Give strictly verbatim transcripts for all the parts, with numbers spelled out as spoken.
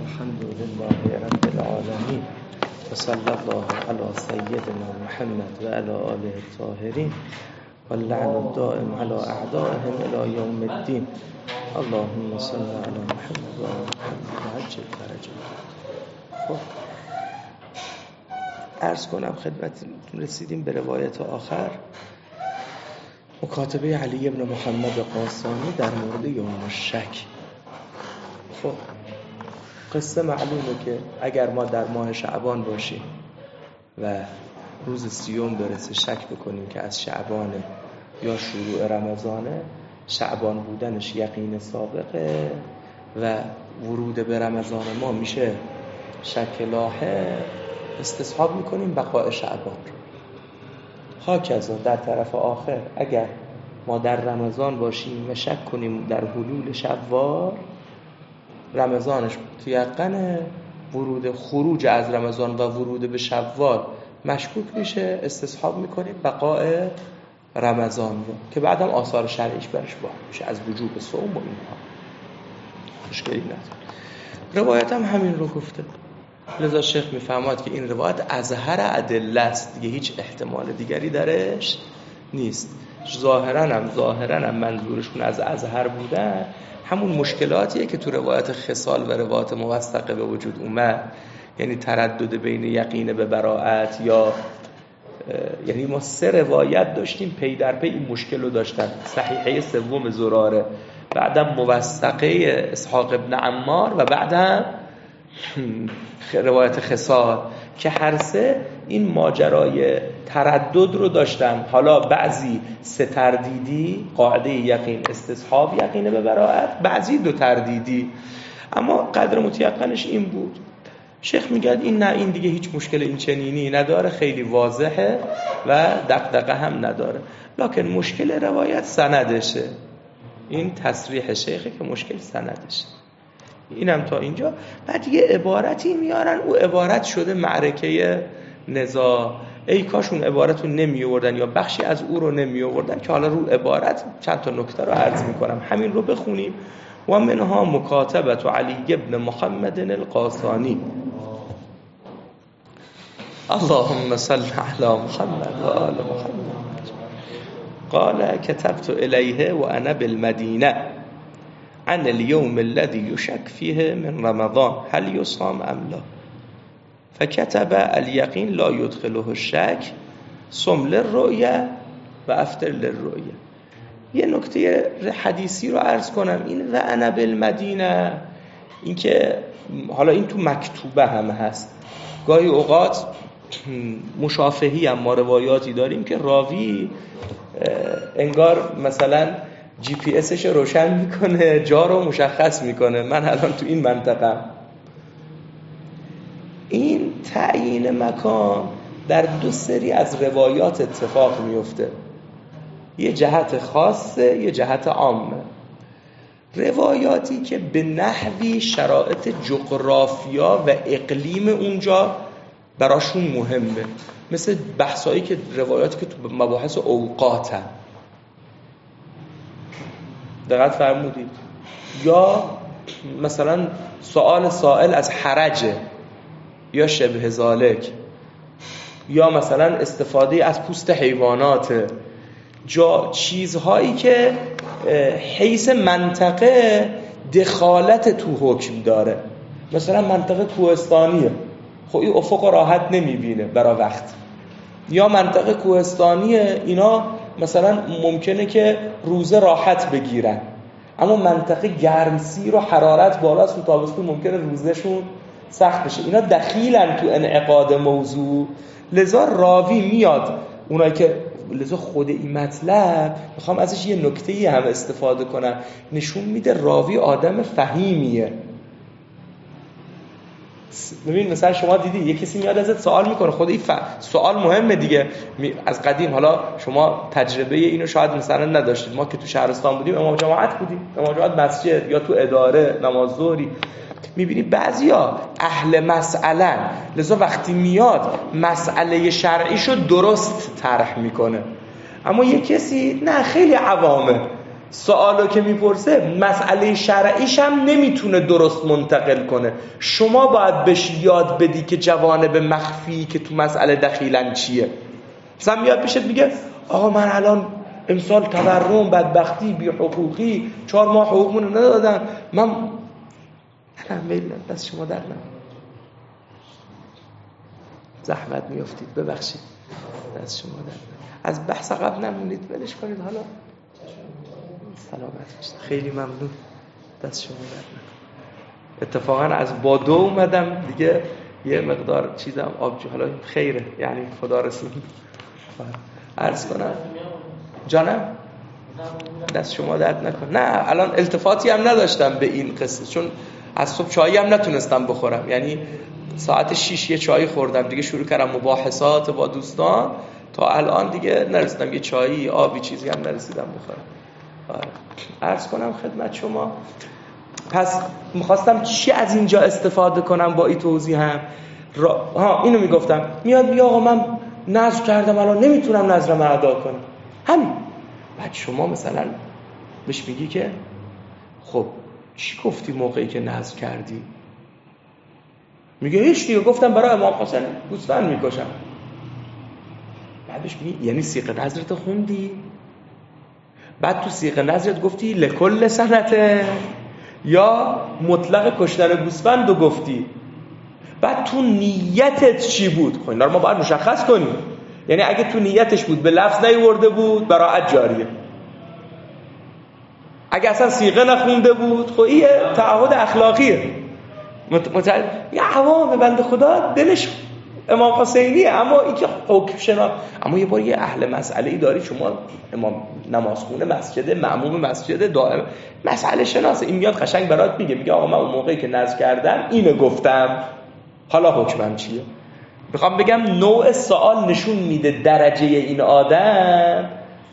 الحمد لله رب العالمين وصلى الله على سيدنا محمد وعلى آله الطاهرين واللعن الدائم على أعدائهم إلى يوم الدين. اللهم صل على محمد وعلى محمد وعجل فرجهم. خب عرض کنم خدمتتون رسیدیم به روایت آخر، مکاتبه علی ابن محمد قاسانی در مورد یوم الشک. خب قصه معلومه که اگر ما در ماه شعبان باشیم و روز سیوم برسه شک بکنیم که از شعبانه یا شروع رمضانه، شعبان بودنش یقین سابقه و ورود به رمضان ما میشه شک لاحق، استصحاب میکنیم بقاء شعبان. هاکذا در طرف آخر اگر ما در رمضان باشیم و شک کنیم در حلول شوال، رمضانش یقینه، ورود خروج از رمضان و ورود به شوال مشکوک میشه، استصحاب میکنیم بقاء رمضان رو که بعدم آثار شرعیش برش واقع میشه از وجوب صوم و اینها، مشکلی نداره. روایت هم همین رو گفته، لذا شیخ میفهمد که این روایت اظهر ادله است، دیگه هیچ احتمال دیگری درش نیست. ظاهرا هم ظاهرا هم منظورشون از اظهر بودن همون مشکلاتیه که تو روایت خصال و روایت موثقه به وجود اومد، یعنی تردد بین یقین به براءت، یا یعنی ما سه روایت داشتیم پی در پی این مشکل رو داشتن. صحیحه سوم زراره، بعدم موثقه اسحاق ابن عمار و بعدم روایت خصال که هر سه این ماجرای تردد رو داشتن. حالا بعضی سه تردیدی، قاعده یقین استصحاب یقین به براءت، بعضی دو تردیدی، اما قدر متیقنش این بود. شیخ میگه این نه، این دیگه هیچ مشکل این چنینی نداره، خیلی واضحه و دغدغه هم نداره، لکن مشکل روایت سندشه. این تصریح شیخه که مشکل سندشه. اینم تا اینجا. بعد یه عبارتی میارن، او عبارت شده معرکه نزاع. ای کاش اون عبارت رو نمی آوردن یا بخشی از او رو نمی آوردن، که حالا رو عبارت چند تا نکته رو عرض میکنم، همین رو بخونیم. و منها مکاتبه علی ابن محمد القاسانی. اللهم صل علی محمد و آل محمد. قال كتبت الیه و انا بالمدینه عن اليوم الذي يشك فيه من رمضان هل يصام ام لا، فكتب اليقين لا يدخله الشك، صم للرؤيا و افطر للرؤيا. یه نکته حدیثی رو عرض کنم، این و انا بالمدینه، این که حالا این تو مکتوبه هم هست، گاهی اوقات مشافهی هم ما روایاتی داریم که راوی انگار مثلا جی پی اسش روشن میکنه، جا رو مشخص میکنه، من الان تو این منطقه. این تعیین مکان در دو سری از روایات اتفاق میفته، یه جهت خاصه یه جهت عامه. روایاتی که به نحوی شرایط جغرافیا و اقلیم اونجا براشون مهمه، مثل بحثایی که روایاتی که تو مباحث اوقاتن، دقت فرمودید، یا مثلا سوال سائل از حرجه یا شبه ذالک، یا مثلا استفاده از پوست حیوانات، جا چیزهایی که حیث منطقه دخالت تو حکم داره. مثلا منطقه کوهستانیه، خب این افق راحت نمیبینه برای وقت، یا منطقه کوهستانیه اینا مثلا ممکنه که روزه راحت بگیرن، اما منطقه گرمسیر و حرارت بالاست و تابستون ممکنه روزشون سخت بشه، اینا دخیلن تو انعقاد موضوع. لذا راوی میاد اونایی که لذا خود این مطلب میخوام ازش یه نکته‌ای هم استفاده کنم، نشون میده راوی آدم فهیمیه. ببین مثلا شما دیدی یه کسی میاد ازت سوال میکنه، خود این ف... سوال مهمه دیگه، از قدیم، حالا شما تجربه اینو شاید مثلا نداشتید، ما که تو شهرستان بودیم امام جماعت بودیم، امام جماعت مسجد یا تو اداره نماز ظهری، میبینی بعضیا اهل مسئله، لذا وقتی میاد مسئله شرعیشو درست طرح میکنه، اما یه کسی نه خیلی عوامه، سوالو که میپرسه مسئله شرعیش هم نمیتونه درست منتقل کنه. شما باید بهش یاد بدی که جوانب مخفی که تو مسئله دخیلن چیه. مثلا میاد پیشت میگه آقا من الان امسال تورم، بدبختی، بی حقوقی، چهار ماه حقوقمون ندادن، من نه میل دست شما در نه زحمت میافتید، ببخشید دست شما در نه. از بحث قبل نمونید، ولش کنید. حالا سلامت باشید، خیلی ممنون، دست شما در نه. اتفاقا از بادو اومدم دیگه، یه مقدار چیزم آبجو، حالا خیره، یعنی خدا رسول. عرض کنم جانم دست شما درد نکن. نه الان التفاتی هم نداشتم به این قصه، چون از صبح چایی هم نتونستم بخورم، یعنی ساعت شیش یه چایی خوردم دیگه، شروع کردم مباحثات با دوستان، تا الان دیگه نرسیدم یه چایی آبی چیزی هم نرسیدم بخورم. عرض کنم خدمت شما، پس میخواستم چی از اینجا استفاده کنم با این توضیح هم را... ها اینو میگفتم، میاد میگه آقا من نذر کردم الان نمیتونم نذرم ادا کنم، همین. بعد شما مثلا بهش میگی که خب چی گفتی موقعی که نذر کردی؟ میگه هیچ دیگه، گفتم برای امام حسین گوسفند میکشم. بعدش میگی یعنی صیغه نذرت خوندی؟ بعد تو صیغه نذرت گفتی لکل سنته یا مطلق کشتن گوسفند رو گفتی؟ بعد تو نیتت چی بود؟ خب اینا رو ما باید مشخص کنیم. یعنی اگه تو نیتش بود به لفظ نیورده بود براءت جاریه، اگه اصلا صیغه نخونده بود خب این تعهد اخلاقیه. متعلق یا عوام بنده خدا دلش امام حسینیه، اما این که حکم شنا. اما یه بار یه اهل مسئله ای داری شما، امام نمازخونه مسجد، مأموم مسجد، دائم مسئله شناسه، این میاد قشنگ برات میگه، میگه آقا من اون موقعی که نذر کردم اینو گفتم، حالا حکمم چیه؟ میخوام بگم نوع سوال نشون میده درجه این آدم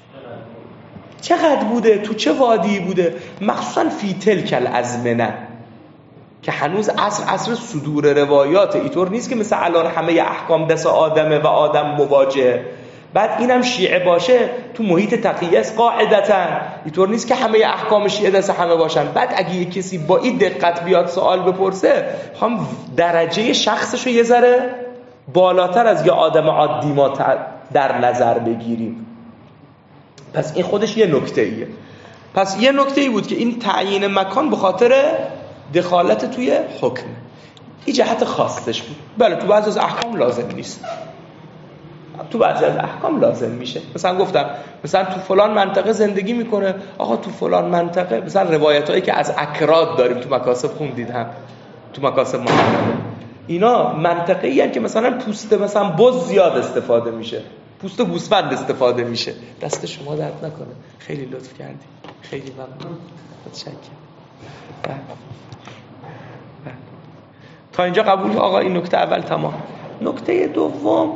چقدر بوده، تو چه وادی بوده، مخصوصا فی تلک الازمنه که هنوز عصر عصر صدور روایات، اینطور نیست که مثل الان همه احکام دست آدمه و آدم مواجهه. بعد اینم شیعه باشه تو محیط تقیه است قاعدتا، اینطور نیست که همه احکام شیعه دست همه باشن. بعد اگه یک کسی با این دقت بیاد سوال بپرسه، هم درجه شخصشو یه ذره بالاتر از یه آدم عادی ما در نظر بگیریم. پس این خودش یه نکته ایه. پس یه نکته ای بود که این تعیین مکان به خاطر دخالت توی حکم، این جهت خاصش بود. بله تو بعضی از احکام لازم نیست، تو بعضی از احکام لازم میشه. مثلا گفتم مثلا تو فلان منطقه زندگی میکنه، آقا تو فلان منطقه مثلا روایتایی که از اکراد داریم تو مکاسب خوندید هم، تو مکاسب محمده، اینا منطقه ای هست که مثلا پوست مثلا بز زیاد استفاده میشه، پوست گوسفند استفاده میشه. دست شما درد نکنه، خیلی لطف کردی، خیلی ممنون، متشکرم. بله. بله. تا اینجا قبول آقا؟ این نکته اول تمام. نکته دوم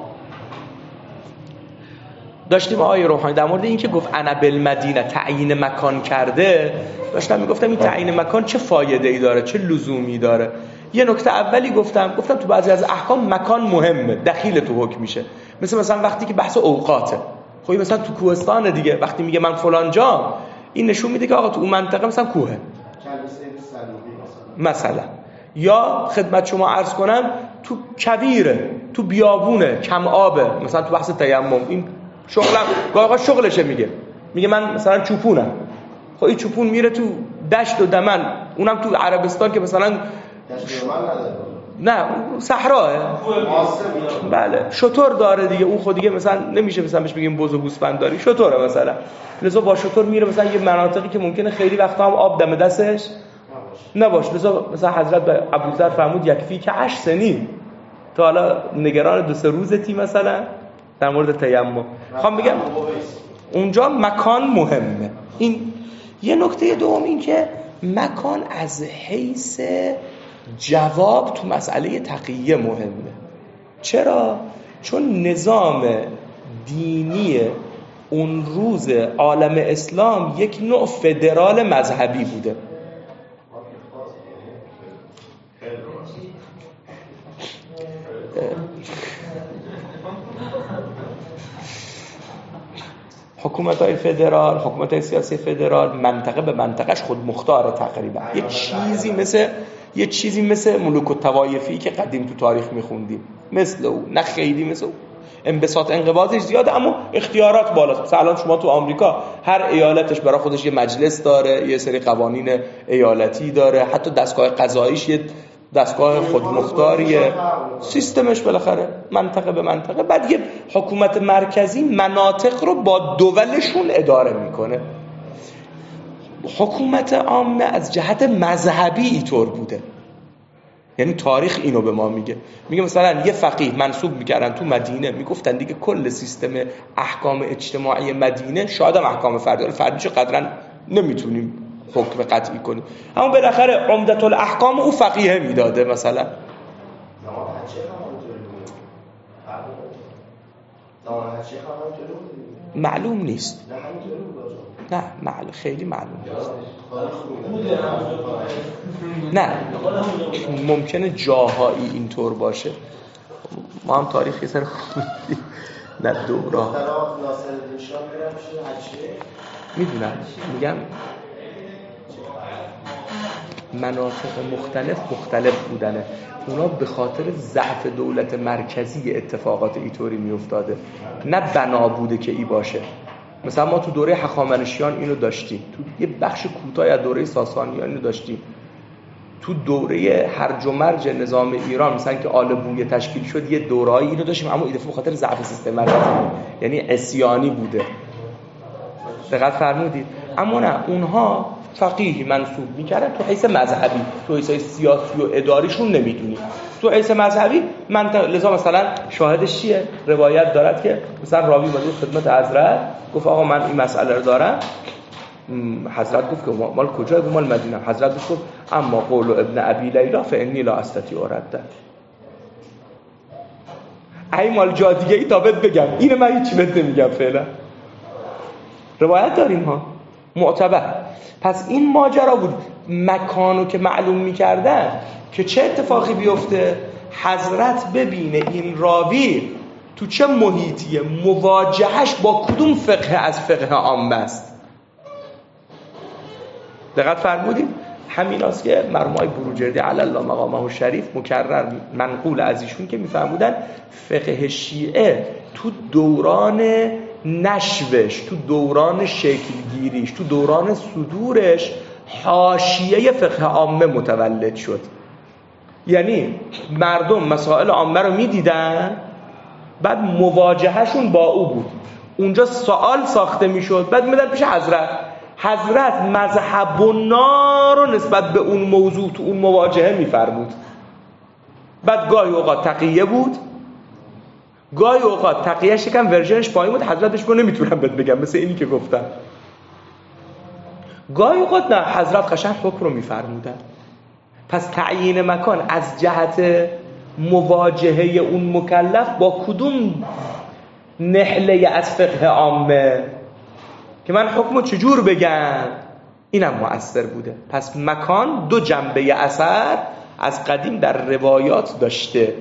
داشتیم آقای روحانی در مورد این که گفت انا بالمدینه تعیین مکان کرده، داشتم میگفتم این تعیین مکان چه فایده ای داره، چه لزومی داره. یه نکته اولی گفتم گفتم تو بعضی از احکام مکان مهمه، دخیل تو حکم میشه. مثل مثلا وقتی که بحث اوقاته، خب مثلا تو کوهستان دیگه وقتی میگه من فلان جا، این نشون میده که آقا تو اون منطقه مثلا کوهه مثلا. یا خدمت شما عرض کنم تو کویره، تو بیابونه، کم آبه، مثلا تو بحث تیمم این شغلم آقا شغلشه، میگه میگه من مثلا چوپونم، خب این چوپون میره تو دشت و دمن، اونم تو عربستان که مثلا نه صحراه، بله شتر داره دیگه، اون خود دیگه مثلا نمیشه مثلا بهش بگیم بز و گوسفند داری، شتره مثلا، لذا با شتر میره مثلا یه مناطقی که ممکنه خیلی وقتا هم آب دم دستش نباشه. لذا مثلا حضرت به ابوذر فرمود یکفی که عشر سنین، تا حالا نگران دو سه روزتی مثلا در مورد تیمم. خواهم بگم اونجا مکان مهمه. این یه نکته دوم این که مکان از حیث جواب تو مسئله تقیه مهمه. چرا؟ چون نظام دینی اون روز عالم اسلام یک نوع فدرال مذهبی بوده. حکومت‌های فدرال، حکومت‌های سیاسی فدرال منطقه به منطقهش خود مختاره تقریبا. یه چیزی مثل یه چیزی مثل ملوک الطوایفی که قدیم تو تاریخ می‌خوندیم، مثل او، نه خیلی مثل او. انبساط انقباضش زیاده اما اختیارات بالاست. مثلا الان شما تو آمریکا هر ایالتش برای خودش یه مجلس داره، یه سری قوانین ایالتی داره، حتی دستگاه قضاییش یه دستگاه خودمختاریه، سیستمش بالاخره منطقه به منطقه. بعد یه حکومت مرکزی مناطق رو با دولشون اداره میکنه. حکومت عامه از جهت مذهبی اینطور بوده، یعنی تاریخ اینو به ما میگه. میگه مثلا یه فقیه منصوب میکردن تو مدینه، میگفتن دیگه کل سیستم احکام اجتماعی مدینه، شاید هم احکام فردی، فردیشو قدرا نمیتونیم حکم قطعی کنیم، اما بالاخره عمدت الاحکام او فقیه میداده. مثلا معلوم نیست، نه معلوم، خیلی معلوم نیست. نه ممکنه جاهایی اینطور باشه، ما هم تاریخی سر خوندیم. نه دورا میدونم، میگم مناطق مختلف مختلف بودنه، اونا به خاطر ضعف دولت مرکزی اتفاقات اینطوری میافتاده، نه بنا بوده که ای باشه. مثلا ما تو دوره هخامنشیان اینو داشتیم، تو یه بخش کوتاهی از دوره ساسانیان اینو داشتیم، تو دوره هرج و مرج نظام ایران مثلا که آل بویه تشکیل شد یه دوره‌ای اینو داشتیم، اما این دفعه به خاطر ضعف سیستم مرکزی یعنی عصیانی بوده. دقت فرمودید؟ اما نه، اونها فقیه منصوب میکردن تو حیث مذهبی، تو حیث سیاسی و اداریشون نمیدونی، تو حیث مذهبی منطق. لذا مثلا شاهدش چیه؟ روایت دارد که مثلا راوی اومد خدمت حضرت گفت آقا من این مسئله رو دارم. حضرت گفت که مال کجا؟ گفت مال مدینه. حضرت گفت اما قول ابن ابی لیلا فانی لا استطیع رد. ای مال جا دیگه ای تا بهت بگم، اینو من هیچ بهت نمیگم فعلا. روایت داریم ها معتبر. پس این ماجرا بود. مکانو که معلوم میکردن که چه اتفاقی بیفته، حضرت ببینه این راوی تو چه محیطیه، مواجهش با کدوم فقه از فقه عامه است. دقت فرمودید؟ همین است که مرحوم بروجردی علی الله مقامه شریف مکرر منقول از ایشون که میفهمودن فقه شیعه تو دوران نشوش، تو دوران شکلگیریش، تو دوران صدورش حاشیه فقه عامه متولد شد. یعنی مردم مسائل عامه رو میدیدن، بعد مواجههشون با او بود، اونجا سوال ساخته میشد، بعد میدن پیش حضرت. حضرت مذهب و نار رو نسبت به اون موضوع تو اون مواجهه میفرمود. بعد گاهی اوقات تقیه بود، گاهی اوقات تقیهش یکم ورژنش پایین بود، حضرتش رو نمیتونم بهت بگم مثل اینی که گفتم. گاهی اوقات نه، حضرت قشنگ حکم رو میفرمودن. پس تعیین مکان از جهت مواجهه اون مکلف با کدوم نحله از فقه عامه که من حکمو چجور بگم، اینم مؤثر بوده. پس مکان دو جنبه اثر از قدیم در روایات داشته.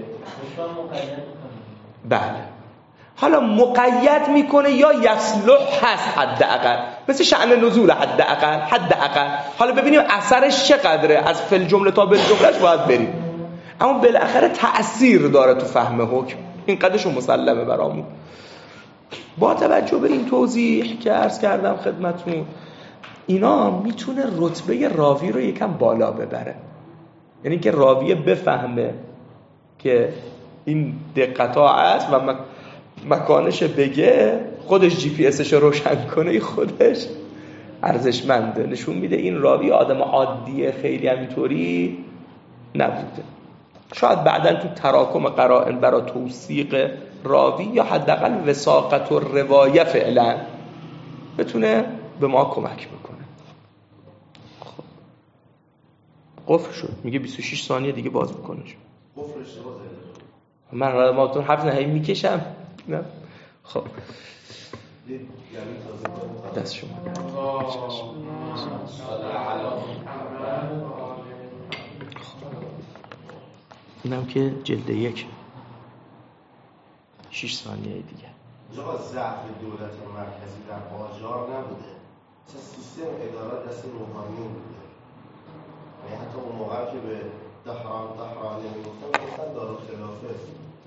بله. حالا مقید میکنه یا یصلح هست حداقل، مثل شأن نزول حداقل حداقل. حالا ببینیم اثرش چقدره، از فل جمله تا بل جملهش باید بریم، اما بالاخره تأثیر داره تو فهم حکم. این قدرشو مسلمه برامون. با توجه به این توضیح که عرض کردم خدمتون، اینا میتونه رتبه راوی رو یکم بالا ببره. یعنی که راوی بفهمه که این دقت‌ها هست و مک... مکانش بگه، خودش جی پی اسش رو روشن کنه، خودش ارزشمنده، نشون میده این راوی آدم عادیه، خیلی همینطوری نبوده. شاید بعداً تو تراکم قرائن برای توثیق راوی یا حداقل وثاقت و روایه فعلا بتونه به ما کمک بکنه. خب قفل شد، میگه بیست و شش ثانیه دیگه باز بکنه. قفل اشتباه زده. من را ماتون حرف نهایی میکشم. نه خب دست شما اینم که جلد یک شش ثانیه دیگه. اینجا ضعف دولت مرکزی در قاجار نبوده، مثلا سیستم ادارات دست روحانی بوده. یعنی حتی اون موقع که به دهران دهران نمیگفتن گفتن دارالخلافه است.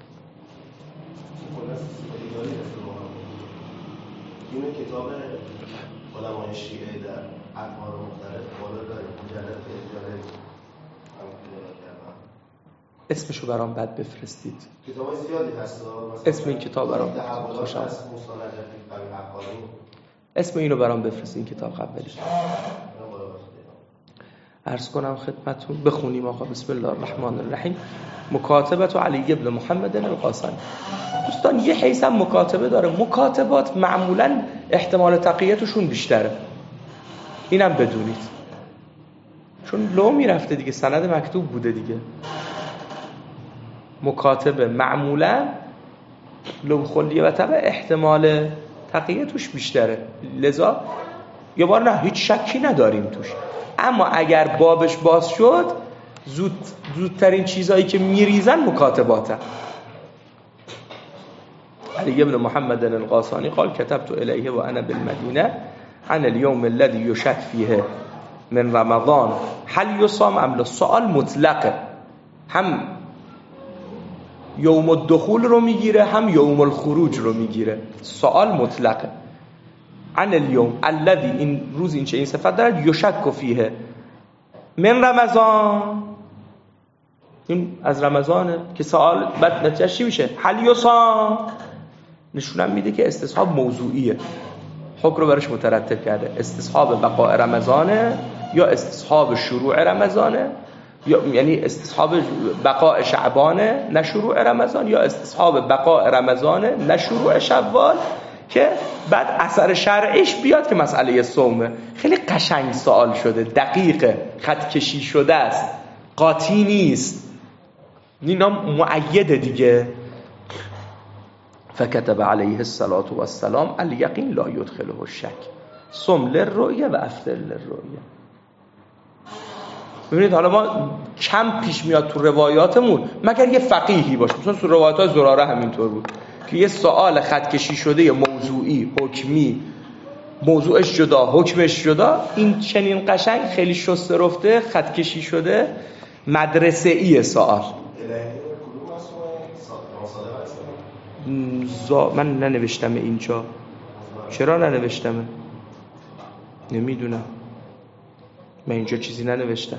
کلا سیستم اداری دست روحانی بوده. اینو کتاب علمای شیعه در اطوار مختلف بالا داریم، مجلد اجاره هم پیدا کردم. اسمشو برام بعد بفرستید. کتابای زیادی هست. اسم این کتاب برام خوشم. اسم اینو برام بفرستین کتاب قبلیش. عرض کنم خدمتتون بخونیم آقا. بسم الله الرحمن الرحیم. مکاتبت علی ابن محمد القاسمی. دوستان یه حیث هم مکاتبه داره. مکاتبات معمولا احتمال تقییتشون بیشتره، اینم بدونید، چون لو میرفته دیگه، سند مکتوب بوده دیگه. مکاتبه معمولا لو خلیه و طبع احتمال تقییتش بیشتره، لذا یه بار نه هیچ شکی نداریم توش. اما اگر بابش باز شد، زود زودترین چیزایی که میریزن مکاتباته. علی ابن محمد القاسانی قال كتبت الیه و انا بالمدینه عن اليوم الذي يشك فيه من رمضان هل يصام ام لا. سوال مطلقه، هم یوم الدخول رو میگیره هم یوم الخروج رو میگیره. سوال مطلقه. عن اليوم الذي، این روز این چه این صفت داره، یشک فیه من رمضان، این از رمضانه که سوال بعد نتیجه چی میشه؟ هل یصام. نشونم میده که استصحاب موضوعیه، حکم رو برش مترتب کرده. استصحاب بقاء رمضانه یا استصحاب شروع رمضانه، یا یعنی استصحاب بقاء شعبانه نه شروع رمضان، یا استصحاب بقاء رمضانه نه شروع شوال، که بعد اثر شرعیش بیاد که مسئله صومه. خیلی قشنگ سوال شده، دقیقه، خط کشی شده است، قاطی نیست، اینا مؤیده دیگه. فكتب عليه الصلاة والسلام اليقين لا يدخله الشك صم للرؤية و افطر للرؤية. ببینید حالا ما کم پیش میاد تو روایاتمون مگر یه فقیهی باشه، مثلا تو روایات زراره همینطور بود که یه سوال خط کشی شده موضوعی حکمی، موضوعش جدا حکمش جدا، این چنین قشنگ خیلی شسته رفته خط کشی شده مدرسه‌ای سوال. زا... من ننوشتم اینجا. چرا ننوشتمه؟ نمیدونم، من اینجا چیزی ننوشتم.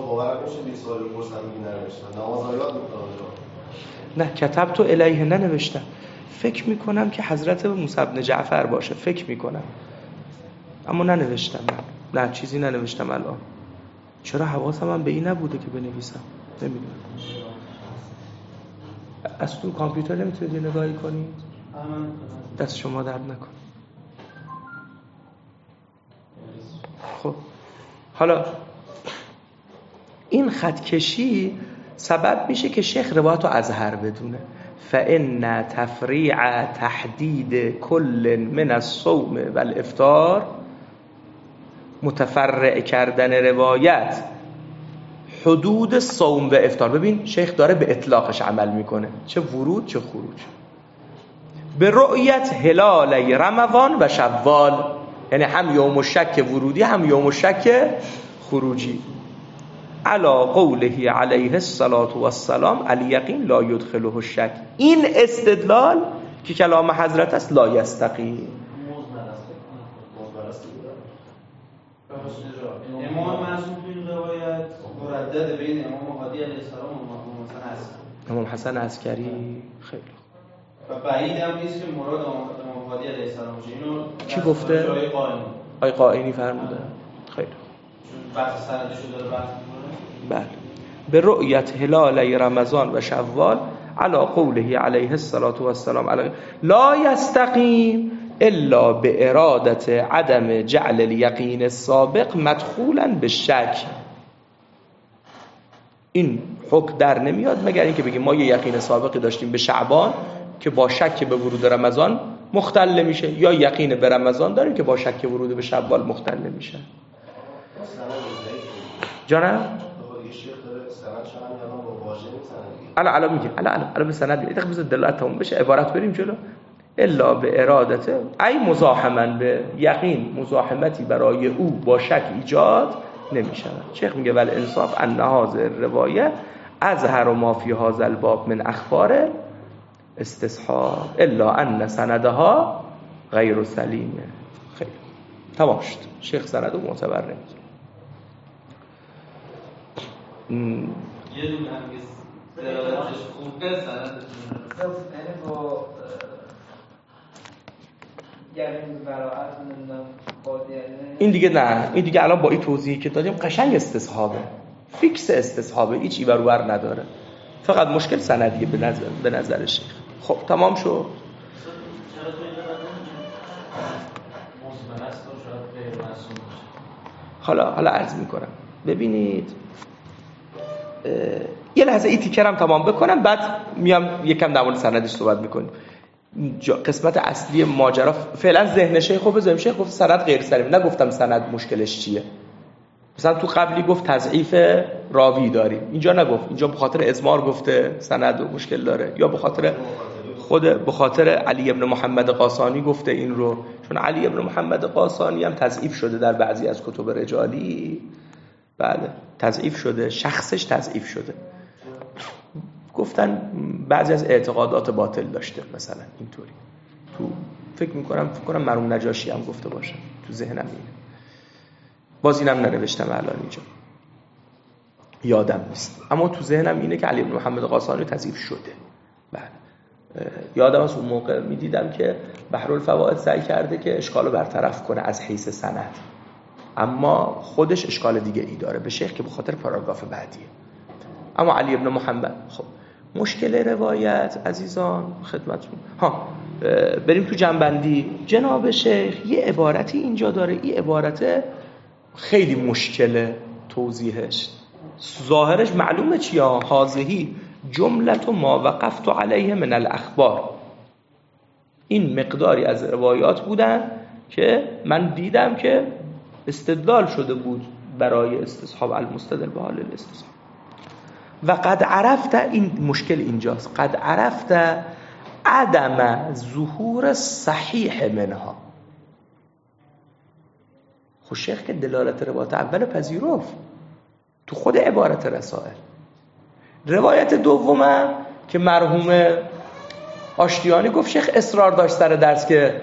نه کتب تو الیه ننوشتم. فکر میکنم که حضرت موسی بن جعفر باشه، فکر میکنم، اما ننوشتم. نه نه چیزی ننوشتم الان. چرا حواسم هم به این نبوده که بنویسم؟ نمیدونم. از تو کامپیوتر نمیتونید نگاهی کنید؟ دست شما درد نکن. خب حالا این خط کشی سبب میشه که شیخ روایت رو ازهر بدونه. فإن تفریع تحدید کل من الصوم و الافطار، متفرع کردن روایت حدود صوم و افطار. ببین شیخ داره به اطلاقش عمل میکنه، چه ورود چه خروج. به رؤیت هلال رمضان و شوال، یعنی هم یوم الشک ورودی هم یوم الشک خروجی. علا قوله علیه الصلاة والسلام الیقین لا یدخله الشک. این استدلال که کلام حضرت است لا یستقیم. امام معصوم این روایت مردد بین امام هادی علیه السلام و امام حسن عسکری. امام حسن عسکری خیلی و بعید هم نیست که مراد امام هادی علیه السلام باشه. اینو کی گفته؟ آقای قائنی. آقای قائنی فرموده. خیلی چون بحث سندشو داره بحث می‌کنه. بله. به رؤیت هلال رمضان و شوال علی قوله علیه الصلاة والسلام علیه لا یستقیم الا به ارادت عدم جعل الیقین السابق مدخولا به شک. این حکم در نمیاد مگر اینکه بگیم ما یه یقین سابقی داشتیم به شعبان که با شک به ورود رمضان مختل میشه، یا یقین به رمضان داریم که با شک ورود به شوال مختل میشه. جانم الان الان میگیم الان الان الان به سند میگه. دقیقاً بذار دلالتمون بشه، عبارت بریم جلو. الا به ارادته ای مزاحما به یقین مزاحمتی برای او با شک ایجاد نمی شود. شیخ میگه ول انصاف ان هذه روایه اظهر ما فی هذا الباب من اخبار استصحاب الا ان سندها غیر سلیمه. خیلی تمام شد. شیخ سند رو معتبر نمی‌دونه. یه دونه هم که دلالتش خوبه سندتون یعنی با یعنی براعت نمیدونم قاضیانه این دیگه نه، این دیگه الان با این توضیحی که دادیم قشنگ استصحابه، فیکس استصحابه، هیچ ایور ور نداره، فقط مشکل سندیه به نظر به نظر شیخ. خب تمام شد. چرا تو اینجا مزمن است و شاید غیر معصوم باشه؟ حالا حالا عرض میکنم. ببینید یه لحظه این تیکرم تمام بکنم بعد میام یکم در مورد سندش صحبت میکنیم. قسمت اصلی ماجرا فعلا ذهن شیخ رو بذاریم. شیخ گفت سند غیر سلیم، نگفتم سند مشکلش چیه. مثلا تو قبلی گفت تضعیف راوی داریم، اینجا نگفت. اینجا به خاطر ازمار گفته سند مشکل داره، یا به خاطر خود به خاطر علی ابن محمد قاسانی گفته این رو، چون علی ابن محمد قاسانی هم تضعیف شده در بعضی از کتب رجالی. بله تضعیف شده، شخصش تضعیف شده. گفتن بعضی از اعتقادات باطل داشته مثلا اینطوری. تو فکر میکنم فکر کنم مرحوم نجاشی هم گفته باشه، تو ذهنم اینه. باز اینم ننوشتم الان اینجا، یادم نیست، اما تو ذهنم اینه که علی بن محمد قاسانی تضعیف شده. بله یادم از اون موقع میدیدم که بحرالفوائد سعی کرده که اشکالو برطرف کنه از حیث سند، اما خودش اشکال دیگه ای داره به شیخ که به خاطر پاراگراف بعدیه. اما علی ابن محمد خب مشکل روایت عزیزان خدمتتون. ها بریم تو جنبندی. جناب شیخ یه عبارتی اینجا داره، این عبارت خیلی مشکله توضیحش. ظاهرش معلومه چیه؟ هازهی جملت ما وقفت علیه من الاخبار. این مقداری از روایات بودن که من دیدم که استدلال شده بود برای استصحاب المستدل به حال الاستصحاب. و قد عرفت، این مشکل اینجاست، قد عرفت عدم ظهور صحیح منها. خب شیخ که دلالت روایت اول پذیرفت تو خود عبارت رسائل. روایت دومه که مرحوم آشتیانی گفت شیخ اصرار داشت سر درس که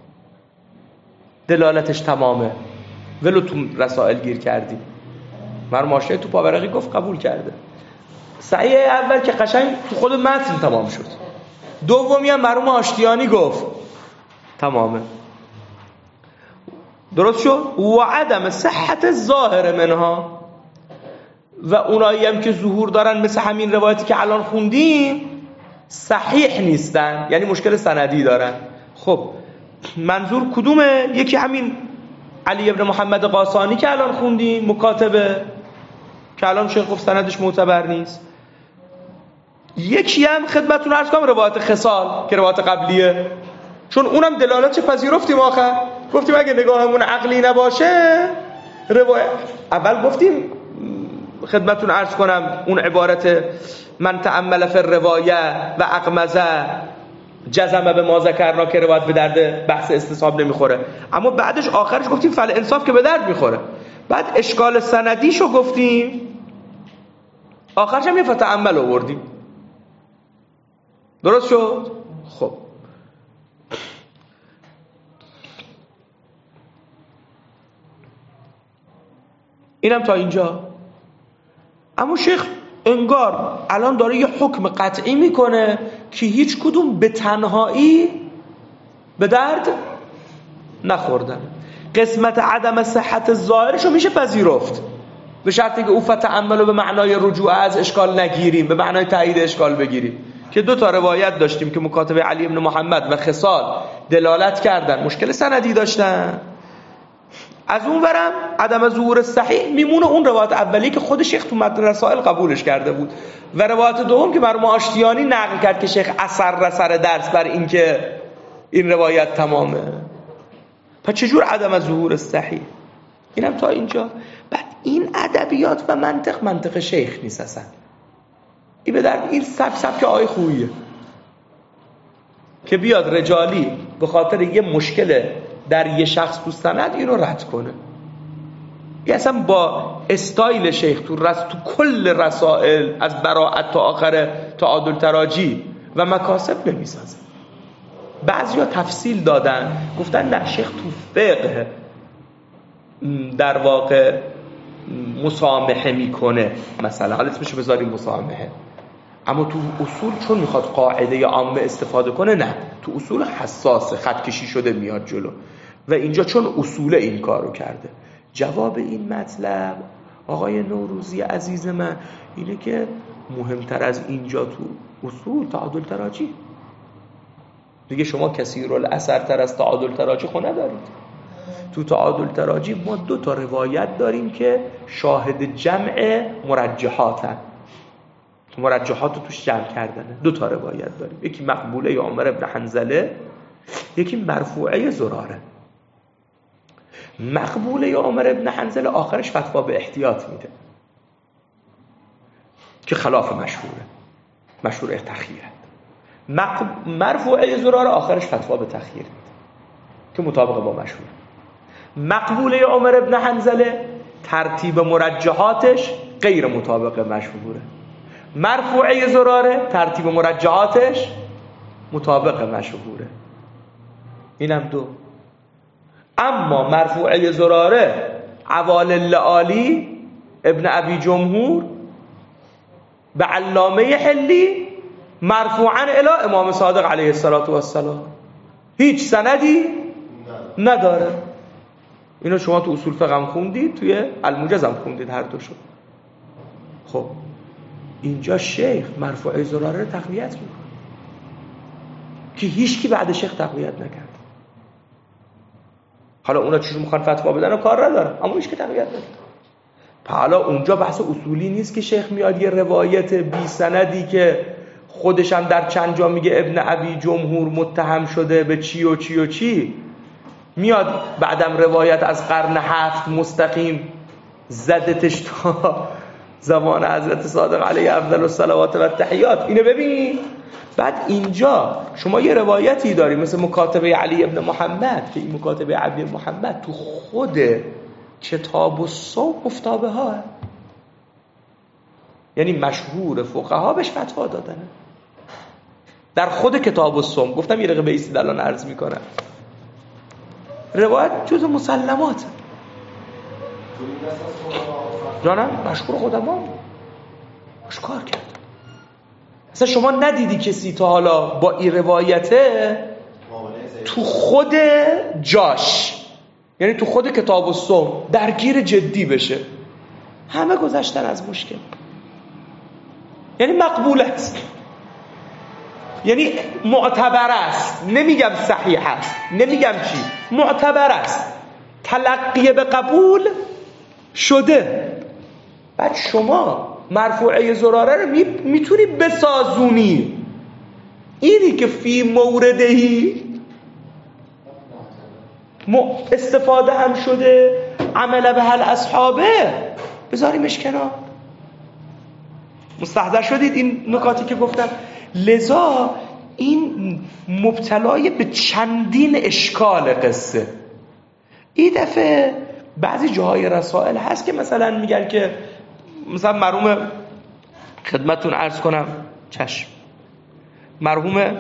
دلالتش تمامه، ولو تو رسائل گیر کردی. مرحوم آشتیانی تو پاورقی گفت قبول کرده. صحیح اول که قشنگ تو خود متن تمام شد، دومی هم مرحوم آشتیانی گفت تمامه، درست شد. و عدم صحت ظاهر منها، و اونایی هم که ظهور دارن مثل همین روایتی که الان خوندیم صحیح نیستن، یعنی مشکل سندی دارن. خب منظور کدومه؟ یکی همین علی ابن محمد قاسانی که الان خوندیم، مکاتبه که الان شیخ گفت سندش معتبر نیست. یکی هم خدمتتون عرض کنم روایت خصال که روایت قبلیه، چون اونم دلالتش پذیرفتیم. آخر گفتیم اگه نگاهمون عقلی نباشه روایت اول گفتیم خدمتتون عرض کنم اون عبارت من تأمل فی الروایه و اقمزه جزم به ما ذکرنا که روایت به درد بحث استصحاب نمیخوره، اما بعدش آخرش گفتیم فل انصاف که به درد میخوره. بعد اشکال سندیشو گفتیم، آخرش هم یه فتأمل آوردیم. درست شد؟ خب اینم تا اینجا. اما شیخ انگار الان داره یه حکم قطعی میکنه که هیچ کدوم به تنهایی به درد نخوردن. قسمت عدم صحت ظاهرشو میشه پذیرفت به شرطی که او فتأمل به معنای رجوع از اشکال نگیریم، به معنای تایید اشکال بگیریم. که دو تا روایت داشتیم که مکاتبه علی ابن محمد و خصال دلالت کردن، مشکل سندی داشتن. از اون ورم عدم ظهور صحیح میمونه اون روایت اولی که خود شیخ تو متن رسائل قبولش کرده بود، و روایت دوم که مرحوم آشتیانی نقل کرد که شیخ اثر سر درس بر این که این روایت تمامه. پس چجور عدم ظهور صحیح؟ اینم تا اینجا. بعد این ادبیات و منطق منطق شیخ نیست اصلا. این به در این سب سب که آی خوییه. که بیاد رجالی به خاطر یه مشکل در یه شخص تو سند اینو رد کنه. یه اصلا با استایل شیخ تو رس تو کل رسائل از براءت تا آخر تعادل تراجی و مکاسب نمیسازه. بعضیا تفصیل دادن گفتن نه شیخ تو فقه در واقع مسامحه میکنه، مثلا حالا اسمشو بذاریم مسامحه، اما تو اصول چون میخواد قاعده عامه استفاده کنه نه، تو اصول حساسه، خط کشی شده میاد جلو و اینجا چون اصول این کارو کرده. جواب این مطلب آقای نوروزی عزیز من اینه که مهمتر از اینجا تو اصول تعادل تراجی دیگه. شما کثیر الاثر تر از تعادل تراجی خو ندارید. تو تعادل تراجی ما دو تا روایت داریم که شاهد جمع مرجحاتن، مرجحات رو توش جمع کردنه. دو تا روایت داریم، یکی مقبوله عمر ابن حنظله، یکی مرفوعه زراره. مقبوله عمر ابن حنظله آخرش فتوا به احتیاط میده که خلاف مشهوره، مشهور تخییره. مق... مرفوعه زراره آخرش فتوا به تخییر میده که مطابق با مشهوره. مقبوله عمر ابن حنظله ترتیب مرجحاتش غیر مطابق مشهوره. مرفوعه زراره ترتیب مرجحاتش مطابق مشهوره. اینم دو. اما مرفوعه زراره عوال اللعالی ابن ابی جمهور به علامه حلی مرفوعا الی امام صادق علیه السلام هیچ سندی نداره. اینو شما تو اصول فقه هم خوندید، توی الموجز هم خوندید، هر دو شد. خب اینجا شیخ مرفوعه زراره رو تقویت میکنه که هیچ کی بعد شیخ تقویت نکرد. حالا اونا چیزو میخوان فتوا بدن و کار ندارن، اما هیچ کی تقویت نکرد. حالا اونجا بحث اصولی نیست که شیخ میاد یه روایت بی سندی که خودش هم در چند جا میگه ابن ابی جمهور متهم شده به چی و چی و چی، میاد بعدم روایت از قرن هفت مستقیم زدتش تا زمان حضرت صادق علیه افضل الصلوات و التحیات. اینو ببین. بعد اینجا شما یه روایتی داری مثل مکاتبه علی ابن محمد که این مکاتبه علی ابن محمد تو خود کتاب الصوم مفتابه ها، یعنی مشهور فقها بهش فتوا دادن در خود کتاب الصوم. گفتم یه دقیقه بیستید الان عرض میکنم. روایت جز مسلمات جانم مشهور خودمان باش کار کرد. اصلا شما ندیدی کسی تا حالا با این روایته تو خود جاش، یعنی تو خود کتاب الصوم درگیر جدی بشه؟ همه گذشتن از مشکل، یعنی مقبول است، یعنی معتبر است. نمیگم صحیح است، نمیگم چی، معتبر است، تلقی به قبول شده. بعد شما مرفوعه زراره رو میتونی بسازونی، اینی که فی موردهی استفاده هم شده عمل به هل اصحابه بذاریمش کنار. مستحضر شدید این نکاتی که گفتم؟ لذا این مبتلای به چندین اشکال قصه. این دفعه بعضی جاهای رسائل هست که مثلا میگن که مثلا مرحوم خدمتون عرض کنم چشم مرحوم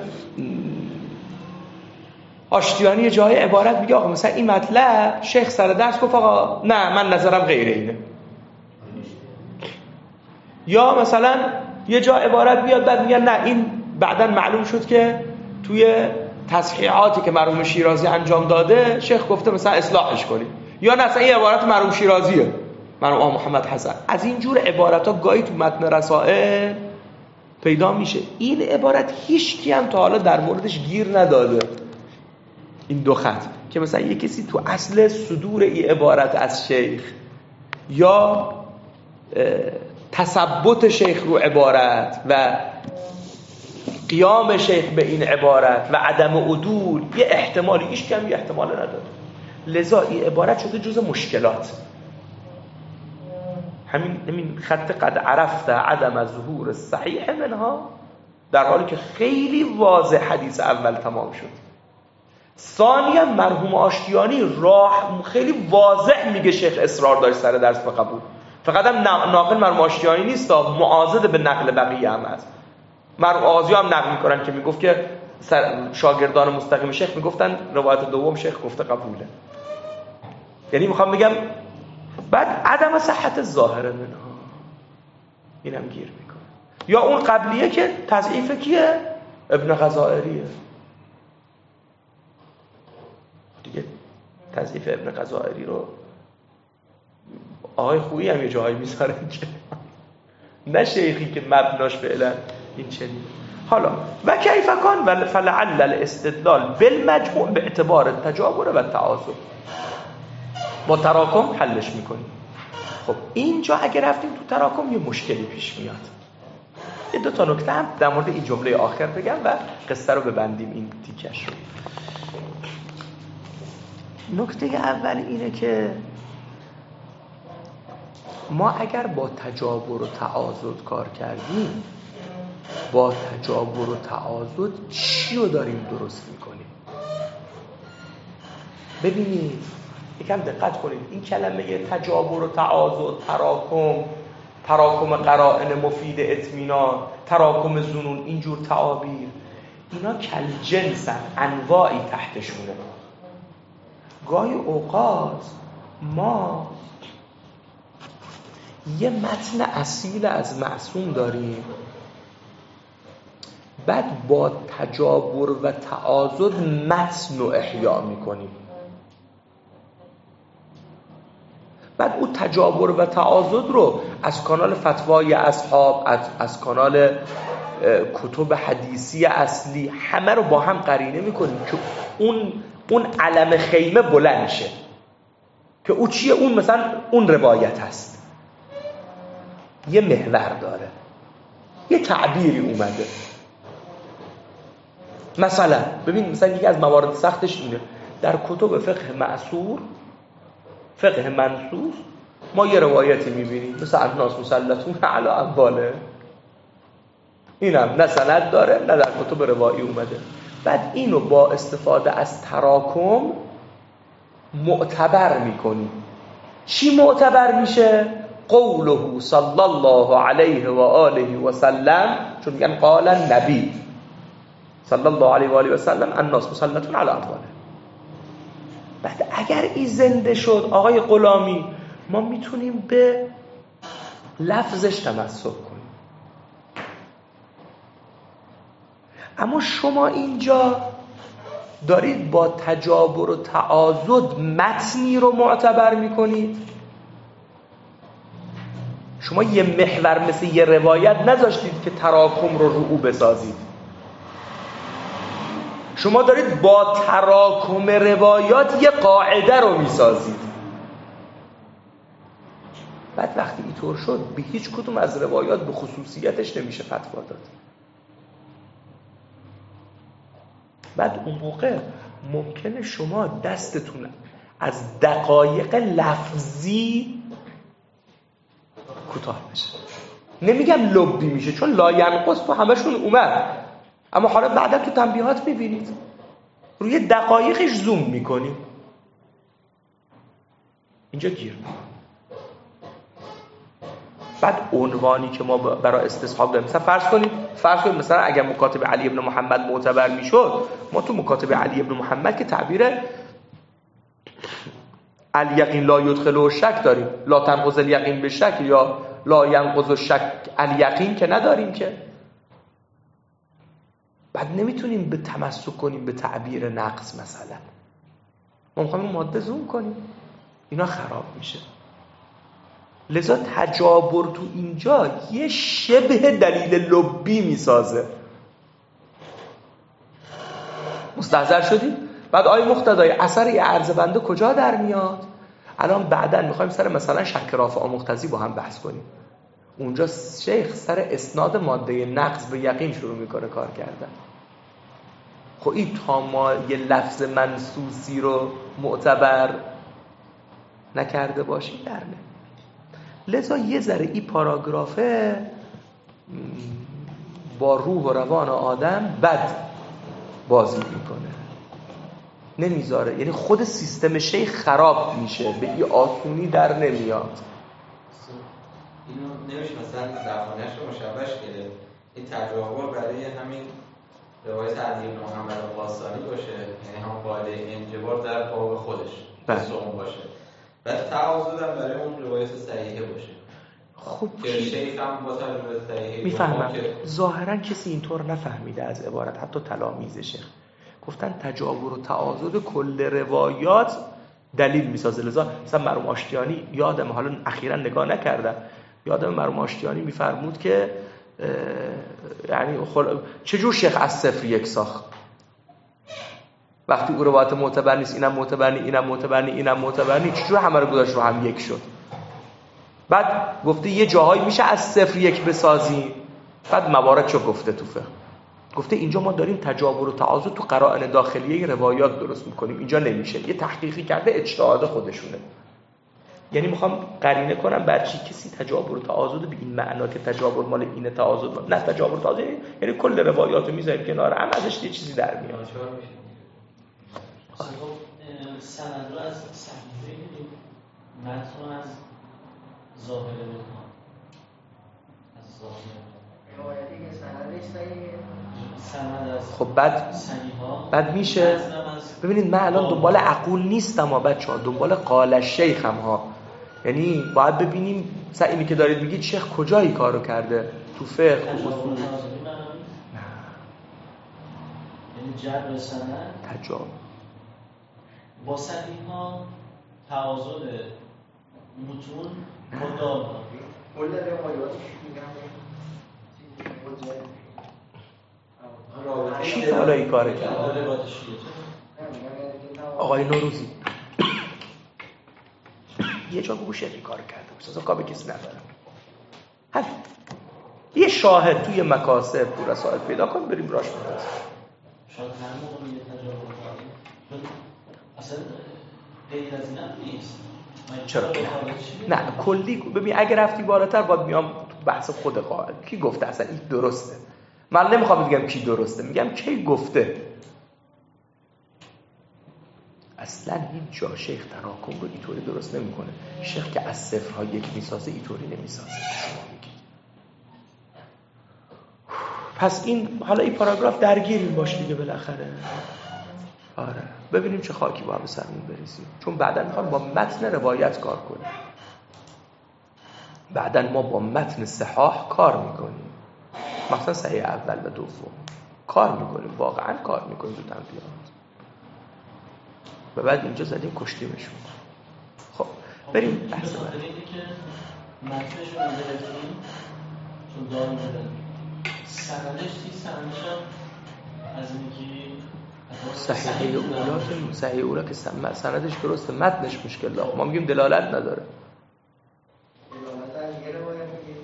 آشتیانی یه جای عبارت میگه آقا مثلا این مطلب شیخ سر درس گفت آقا نه من نظرم غیر اینه، یا مثلا یه جا عبارت بیاد بعد میگن نه این بعداً معلوم شد که توی تصحیحاتی که مرحوم شیرازی انجام داده شیخ گفته مثلا اصلاحش کنید، یا نه اصلا این عبارت مرحوم شیرازیه، مرحوم محمد حسن. از این جور عبارت ها گاهی تو متن رسائل پیدا میشه. این عبارت هیچ کی هم تا حالا در موردش گیر نداده، این دو خط که مثلا یه کسی تو اصل صدور این عبارت از شیخ یا تثبت شیخ رو عبارت و قیام شیخ به این عبارت و عدم عدول یه احتمالی هیچ کم یه احتمال نداره. لذا این عبارت شده جز مشکلات. همین همین خط قد عرفت عدم ظهور صحیح منها در حالی که خیلی واضح حدیث اول تمام شد. ثانیا مرحوم آشتیانی راه خیلی واضح میگه شیخ اصرار داشت سر درس به قبول. فقط هم ناقل مرحوم آشتیانی نیست، معاضد به نقل بقیه هم هست. مرحوم آغازی هم نقل میکنن که میگفت که شاگردان مستقیم شیخ میگفتن روایت دوم شیخ گفته قبوله. یعنی میخوام بگم بعد عدم صحت ظاهر منها اینم گیر میکنه. یا اون قبلیه که تضعیف کیه؟ ابن غزائریه دیگه. تضعیف ابن غزائری رو آقای خویی هم یه جایی میذارن که نه شیخی که مبناش فعلا این چنین. حالا و کیف کان فلعل الاستدلال بالمجموع به اعتبار تجابر و تعاضد با تراکم حلش میکنیم. خب اینجا اگه رفتیم تو تراکم یه مشکلی پیش میاد. یه دو تا نکته هم در مورد این جمله آخر بگم و قصه رو ببندیم این تیکش رو. نکته اول اینه که ما اگر با تجابر و تعاضد کار کردیم، با تجابر و تعاضد چی رو داریم درست میکنیم؟ ببینید یکم دقت کنید، این کلمه تجابر و تعاضد، تراکم، تراکم قرائن مفید اطمینان، تراکم ظنون، اینجور تعابیر، اینا کل جنسن، انواعی تحتشونه. گاهی اوقات ما یه متن اصیل از معصوم داریم، بعد با تجابر و تعاضد متن رو احیا میکنیم. بعد اون تجابر و تعاضد رو از کانال فتوای اصحاب، از, از کانال کتب حدیثی اصلی، همه رو با هم قرینه میکنیم که اون اون علم خیمه بلند شه که اون چیه؟ اون مثلا اون روایت هست، یه محور داره، یه تعبیری اومده. مثلا ببین، مثلا یکی از موارد سختش اینه در کتب فقه معصور، فقه منصوص، ما یه روایتی میبینیم مثلا الناس مسلطون علی امواله، اینم نه سند داره نه در کتب روایی اومده. بعد اینو با استفاده از تراکم معتبر میکنیم. چی معتبر میشه؟ قوله صلی الله علیه و آله و سلم، چون میگن قال النبی صلی الله علیه و آله و سلم الناس مسلطون علی امواله. بعد اگر این زنده شد آقای غلامی، ما میتونیم به لفظش تمسک کنیم. اما شما اینجا دارید با تجابر و تعاضد متنی رو معتبر میکنید. شما یه محور مثل یه روایت نذاشتید که تراکم رو رو بسازید. شما دارید با تراکم روایات یه قاعده رو میسازید. بعد وقتی اینطور شد به هیچ کدوم از روایات به خصوصیتش نمیشه فتوا داد. بعد اون موقع ممکنه شما دستتون از دقایق لفظی کوتاه بشه. نمیگم لبی میشه، چون لا ینقص تو همشون اومد، اما حالا بعدا تو تنبیهات میبینید روی دقایقش زوم میکنیم، اینجا گیر میکنیم. بعد عنوانی که ما برای استصحاب داریم، مثلا فرض کنید فرض کنید مثلا اگر مکاتب علی ابن محمد معتبر میشد، ما تو مکاتب علی ابن محمد که تعبیر الیقین لا یدخل الشک داریم، لا تنقض الیقین به شک، یا لا ینقض الشک الیقین که نداریم که. بعد نمیتونیم به تمسک کنیم به تعبیر نقص. مثلا ما میخوایم ماده زوم کنیم، اینا خراب میشه. لذا تجابر تو اینجا یه شبه دلیل لبی میسازه. مستحضر شدید؟ بعد آیه مقتضای اثر یه عرض بنده کجا در میاد؟ الان بعداً میخوایم سر مثلا شک رافع مقتضی با هم بحث کنیم. اونجا شیخ سر اسناد ماده نقض به یقین شروع میکنه کار کردن. خب این تا ما یه لفظ منصوصی رو معتبر نکرده باشیم در نه. لذا یه ذره این پاراگرافه با روح و روان آدم بد بازی میکنه، نمیذاره، یعنی خود سیستم شیخ خراب میشه، به این آسونی در نمیاد. اینو نمیشه مثلا زبانش رو مشابهش کرد، این تجاور برای همین روایت علی بن محمد القاسانی باشه، یعنی هم قاعده انجبار در باب خودش صوم باشه، بعد تعاضد هم برای اون روایت صحیحه باشه. خب که شیخ هم با روایت صحیحه میفهمم. ظاهرا کسی اینطور نفهمیده از عبارت، حتی تلامیذ شیخ گفتن تجاور و تعاضد کل روایات دلیل میسازه. لذا مثلا مرحوم آشتیانی، یادم حالا اخیراً نگاه نکردم، یادم مرحوم آشتیانی میفرمود که یعنی خل... چجور شیخ از صفر یک ساخت؟ وقتی او روایت معتبر نیست، اینم معتبر نی، اینم معتبر نی، اینم معتبر نی، چجور همه رو گذاشت رو هم یک شد؟ بعد گفته یه جاهایی میشه از صفر یک بسازی. بعد موارد چو گفته تو فقه، گفته اینجا ما داریم تجاور و تعاضد تو قرائن داخلیه روایات درست میکنیم، اینجا نمیشه. یه تحقیقی کرده، اجتهاد خودشونه. یعنی میخوام قرینه کنم بر چی کسی تجاور و تعاضد به این معنا که تجاور مال اینه، تعاضد نه، تجاور تعاضد یعنی کل روایاتو میذاریم کنار هم، ازش یه چیزی در میاد. سند رو از صحیفه میدیم، متن از ظاهر بخوام، از ظاهر روایتی که سندش صحیحه، سند از خب بعد صحیحا، بعد میشه ببینید من الان دنبال عقول نیستم ها بچه ها، دنبال قال الشیخ هم ها. یعنی باید ببینیم مثلا اینی که دارید میگید شیخ کجایی کارو کرده تو فقه، تو اصول. نه یعنی جبر سند تجاور با صحیحا، تعاضد متون مدام کل روایاتش میگم چی حالا این کار کرد؟ آقای نوروزی یه جا بگو شیخ این کار کرده بسازا کار به کسی ندارم. همین یه شاهد توی مکاسب تو رسائل پیدا کن بریم راش بندازیم. شاید هر موقع میگه تجاور کنیم اصلا غیر از این هم نیست. چرا؟ نه کلی ببین اگه رفتی بالاتر باید میام تو بحث خود قائل کی گفته اصلا این درسته. من نمیخوام بگم کی درسته، میگم کی گفته. اصلا هیچ جا شیخ تراکم رو اینطوری درست نمیکنه. شیخ که از صفرها یک میسازه اینطوری نمیسازه. پس این حالا این پاراگراف درگیریم باش دیگه بالاخره. آره ببینیم چه خاکی با به سرمون بریزیم، چون بعداً میخوام با متن روایت کار کنیم. بعداً ما با متن صحاح کار میکنیم، مثلا صحیح اول و دوم کار میکنیم، واقعاً کار میکنیم تو تنبیهات. و بعد اینجا زدیم کشتیمشون. خب بریم بحث بعد. اینه که متنش رو می‌ذاریم چون دار می‌ذاریم سندش چی؟ سندش هم از اینکه صحیح اولا که صحیح اولا که سندش درسته، متنش مشکل داره. ما میگیم دلالت نداره. دلالت از یه روایت میگیم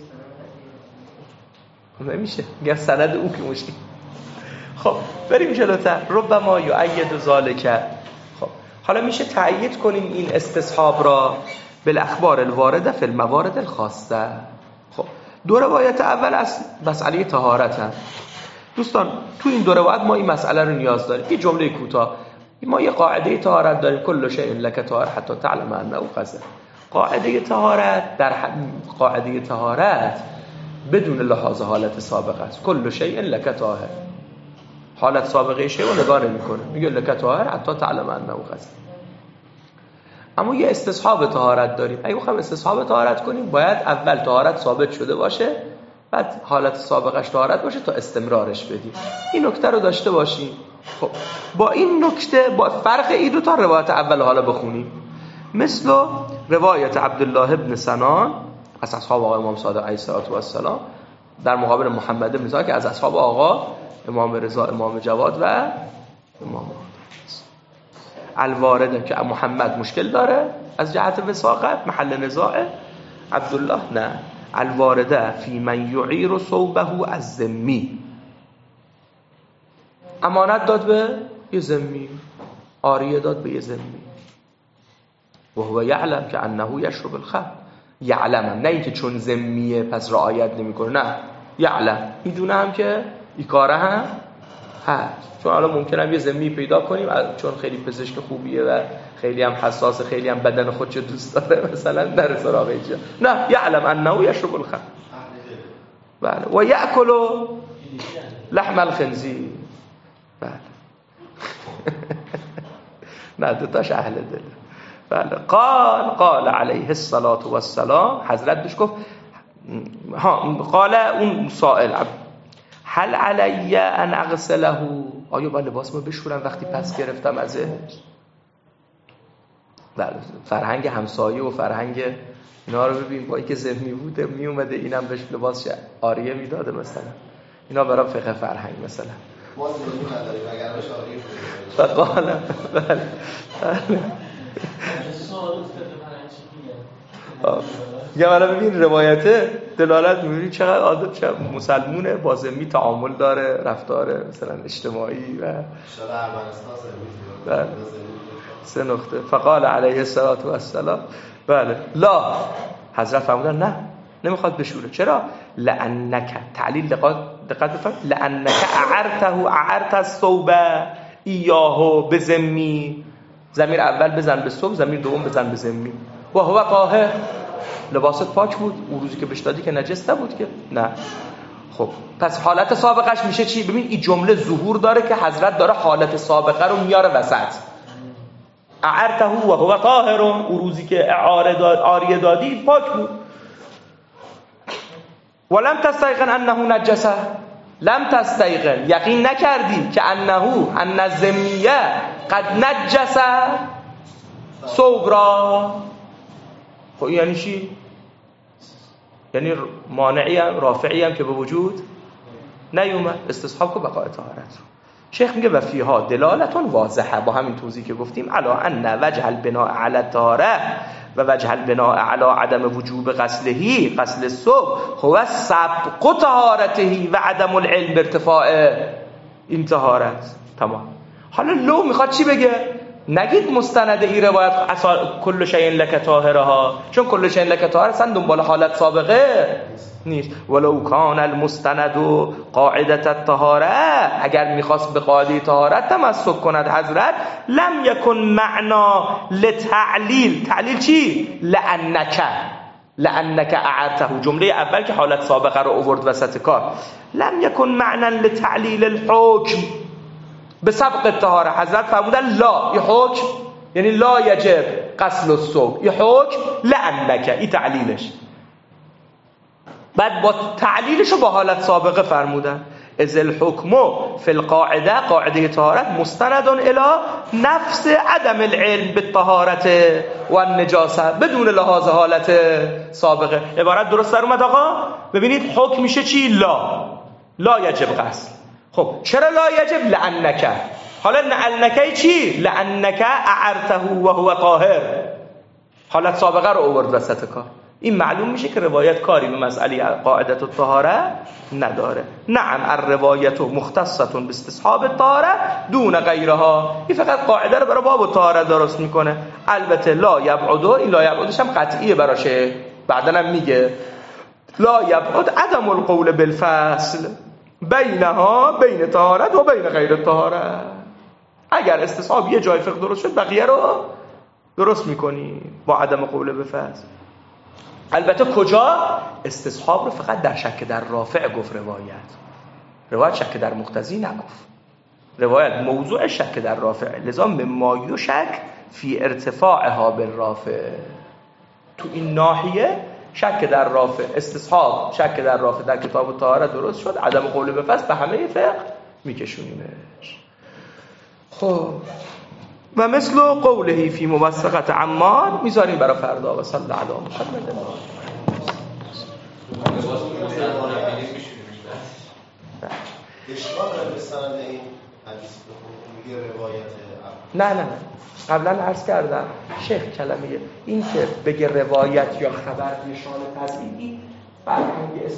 سند نمیشه، میگم سند او که مشکل. خب بریم جلوتر. ربما یؤید ذالک. خب حالا میشه تأیید کنیم این استصحاب را بالاخبار الوارده فی الموارد الخاصه. خب دو روایت اول از مسئله طهارت هم. دوستان تو این دو روایت ما این مسئله رو نیاز داریم. یه جمله کوتاه، ما یه قاعده طهارت داریم، کل شیء لک طاهر حتی تعلم انه قذر. قاعده طهارت در قاعده طهارت بدون لحاظ حالت سابقه است. کل شیء لک طاهر، حالت سابقه شیء رو نگاه نمی‌کنه، میگه لک طاهر حتی تعلم انه قذر. اما یه استصحاب طهارت داریم. اگه بخوایم استصحاب طهارت کنیم باید اول طهارت ثابت شده باشه، بعد حالت سابقش طهارت باشه تا استمرارش بدیم. این نکته رو داشته باشیم. خب با این نکته با فرق این دو تا روایت اول حالا بخونیم. مثل روایت عبدالله ابن سنان از اصحاب آقا امام صادق علیه السلام در مقابل محمد بن زاهد که از اصحاب آقا امام رضا، امام جواد و امام الوارده که محمد مشکل داره از جهت وثاقت، محل نزاعه. عبدالله نه. الوارده فی من یعیر صوبه از ذمی، امانت داد به یه ذمی، عاریه داد به یه ذمی. و هو یعلم که انه یشرب الخمر. یعلم، نه اینکه چون ذمیه پس رعایت نمیکنه، نه یعلم، میدونم که این کاره هم هست. چون حالا ممکنه یه ذمی پیدا کنیم چون خیلی پزشک خوبیه و خیلی هم حساس، خیلی هم بدن خودشو دوست داره، مثلا در سراغ اینجا نه یعلم انه یشرب الخمر بله و یاکل لحم الخنزیر بله نه دوتاش اهل دل بله. قال قال علیه الصلاة والسلام، حضرت بهش گفت ها قال اون سائل هل علی ان اغسله، آیا با لباسمو بشورم وقتی پس گرفتم ازش؟ بله فرهنگ همسایه و فرهنگ اینا رو ببین، با اینکه ذهنی بوده می اومده اینم بهش لباس آریه میداده مثلا، اینا برای فقه فرهنگ مثلا ما زمین نداریم اگر بهش آریه بده. فقال بله بله میگم الان ببین روایت دلالت می‌بینی چقدر آدم چه مسلمونه، با ذمی تعامل داره، رفتار مثلا اجتماعی و شرع ارمنستان سه نقطه. فقال علیه الصلاة والسلام بله لا، حضرت فرمودن نه نمیخواد بشوره. چرا؟ لانک، تعلیل دقت دقت بفرمایید، لانک اعرته اعرت الثوب ایاهو بذمی، ضمیر اول بزن به ثوب، ضمیر دوم بزن به ذمی. و هو طاهر، لباست پاک بود، اون روزی که بهش دادی که نجس نبود که نه. خب پس حالت سابقش میشه چی؟ ببین این جمله ظهور داره که حضرت داره حالت سابقه رو میاره وسط. اعرته و هو طاهر، اون روزی که اعاره داد آریه دادی پاک بود. ولم تستيقن انه نجسه، لم تستيقن یقین نکردی که انه ان الذمیه قد نجسه ثوب را. خب یعنی چی؟ یعنی مانعی هم رافعی هم که به وجود نیومد، استصحاب که بقای طهارت رو. شیخ میگه و فیها دلالتون واضحه، با همین توضیح که گفتیم، علا ان وجه البناء علی الطهاره و وجه البناء علی عدم وجوب غسلهی غسل الثوب هو سبق طهارته و عدم العلم بارتفاع این طهارت. تمام. حالا لو میخواد چی بگه؟ نگید مستند این روایت کل شیء لک طاهرها، چون کل شیء لک طاهر اصلا دنبال حالت سابقه نیست. ولو کان المستند قاعده الطهاره، اگر میخواست به قاعده طهارت تمسک کند حضرت، لم یکن معنا لتعلیل. تعلیل چی؟ لانک لانک اعرته، جمله اول که حالت سابقه رو آورد وسط کار، لم یکن معنا لتعلیل الحکم به سبق الطهاره. حضرت فرمودن لا، این حکم یعنی لا یجب غسل الثوب، این حکم لانک، این تعلیلش. بعد با تعلیلش رو با حالت سابقه فرمودن از الحکم فی القاعده، قاعده طهارت مستند الی نفس عدم العلم بالطهارت و النجاسه بدون لحاظ حالت سابقه. عبارت درست در اومد آقا؟ ببینید حکم میشه چی؟ لا لا یجب غسل. خب چرا لا یجب؟ لانک. حالا لانک چی؟ لانک اعرته و هو طاهر، حالت سابقه رو آورد وسط کار. این معلوم میشه که روایت کاری به مسئله قاعده الطهاره نداره. نعم الروایت مختصه باستصحاب الطهاره دون غیرها، این فقط قاعده رو برای باب الطهاره درست میکنه. البته لا یبعد، این لا یبعدش هم قطعیه براشه، بعدن هم میگه لا یبعد عدم القول بالفصل بینها، بین طهارت و بین غیر طهارت. اگر استصحاب یه جای فقه درست شد بقیه رو درست میکنی با عدم قول به فصل. البته کجا؟ استصحاب رو فقط در شک در رافع گفت روایت. روایت شک در مقتضی نگفت. روایت موضوع شک در رافع، لذا مما یشک فی ارتفاعها بالرافع. تو این ناحیه شک در رافع، استصحاب شک در رافع در کتاب الطهاره درست شد، عدم قول به فصل به همه فقه میکشونیمش. خب و مثل قوله فی موثقت عمار میذاریم برای فردا. و صلی علی محمد. اشکال داره به سند این حدیث میگه روایت نه نه نه قبلا عرض کردم شیخ کلمه این که بگه روایت یا خبر نشان تضعیفی فرهنگ